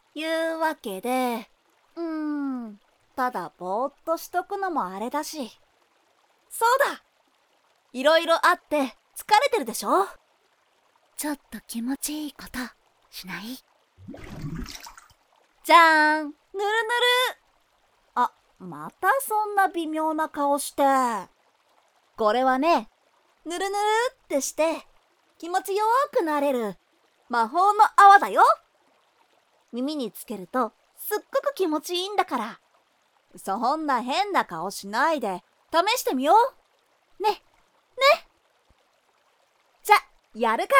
いうわけで、ただぼーっとしとくのもあれだし。そうだ、いろいろあって疲れてるでしょ。 ちょっと気持ちいいことしない？ じゃーん、ぬるぬる。あ、またそんな微妙な顔して。これはね、ぬるぬるってして気持ちよくなれる魔法の泡だよ。耳につけるとすっごく気持ちいいんだから。そんな変な顔しないで試してみよう。ね、ね。じゃ、やるから。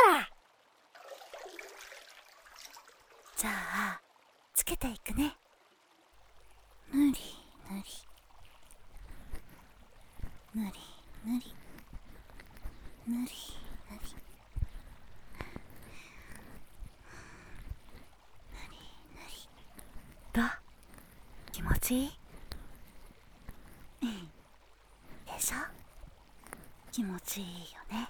じゃあつけていくね。ぬりぬりぬりぬりぬりぬり。どう？気持ちいい？でしょ？気持ちいいよね。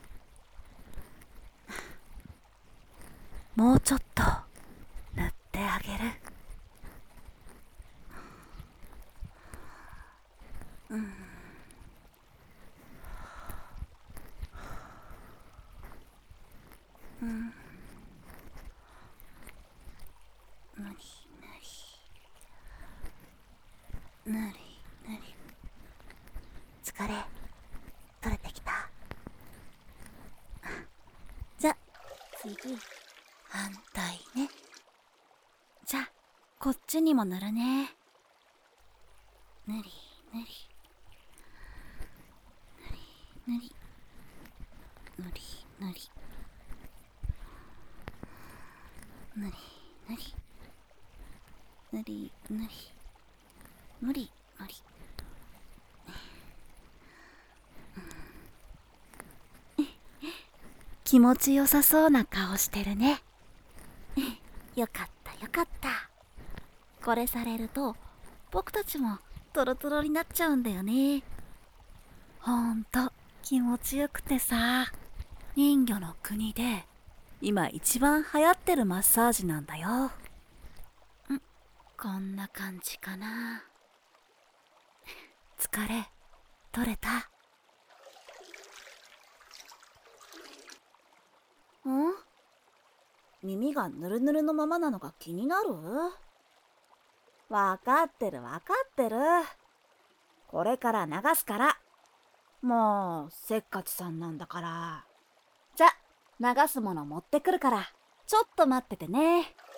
もうちょっと塗ってあげる。ぬりぬりぬりぬり。疲れ取れてきた？じゃ次反対ね。じゃこっちにも塗るね。ぬりぬりぬりぬりぬりぬりぬりぬりぬりぬりぬりぬり。気持ちよさそうな顔してるね。よかったよかった。これされると僕たちもトロトロになっちゃうんだよね。ほんと気持ちよくてさ。人魚の国で今一番流行ってるマッサージなんだよ。こんな感じかな。疲れ取れた？ 耳がぬるぬるのままなのが気になる？わかってるわかってる。これから流すから。もうせっかちさんなんだから。じゃ、流すもの持ってくるからちょっと待っててね。